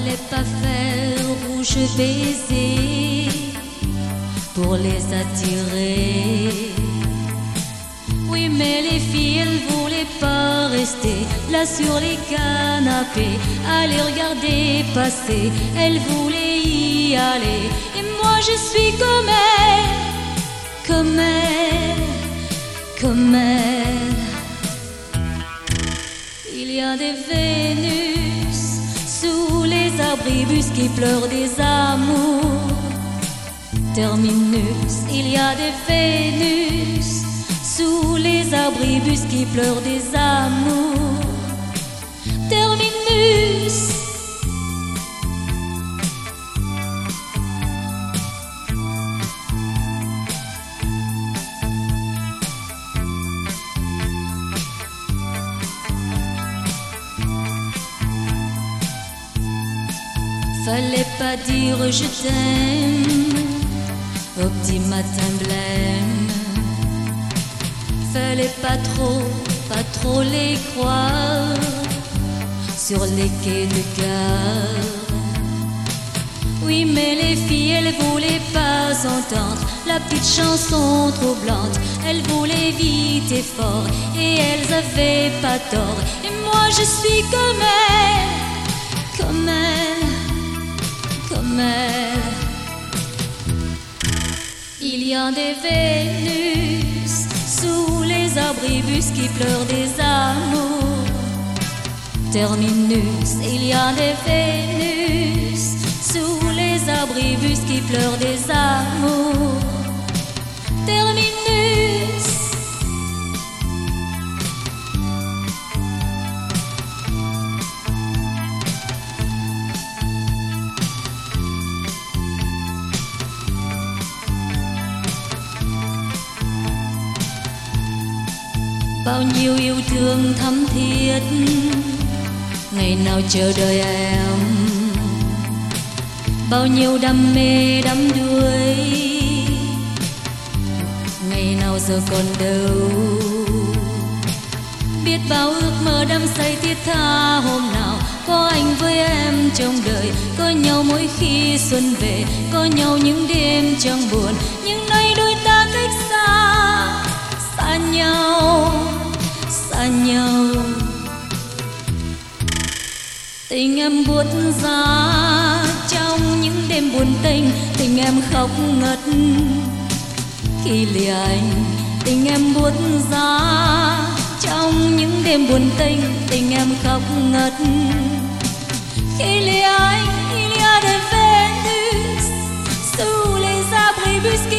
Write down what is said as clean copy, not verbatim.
Fallait pas faire rouge baiser pour les attirer. Oui, mais les filles, elles voulaient pas rester là sur les canapés à les regarder passer. Elles voulaient y aller. Et moi, je suis comme elle, comme elle, comme elle. Il y a des Vénus sous les abribus qui pleurent des amours. Terminus, il y a des Vénus sous les abribus qui pleurent des amours. Terminus. Fallait pas dire je t'aime au petit matin blême. Fallait pas trop les croire sur les quais de gare. Oui, mais les filles, elles voulaient pas entendre la petite chanson troublante. Elles voulaient vite et fort et elles avaient pas tort. Et moi, je suis comme elle, comme elle, comme elle. Il y a des Vénus sous les abribus qui pleurent des amours. Terminus, il y a des Vénus sous les abribus qui pleurent des amours. Terminus. Bao nhiêu yêu thương thắm thiết ngày nào chờ đợi em, bao nhiêu đam mê đắm đuối ngày nào giờ còn đâu. Biết bao ước mơ đắm say thiết tha, hôm nào có anh với em trong đời, có nhau mỗi khi xuân về, có nhau những đêm trong buồn. Nhưng nay đôi ta cách xa, xa nhau, xa nhau. Tình em buốt giá trong những đêm buồn tênh, tình em khóc ngất khi lìa anh. Tình em buốt giá trong những đêm buồn tênh, tình em khóc ngất khi lìa anh. Il y a des Vénus sous les abribus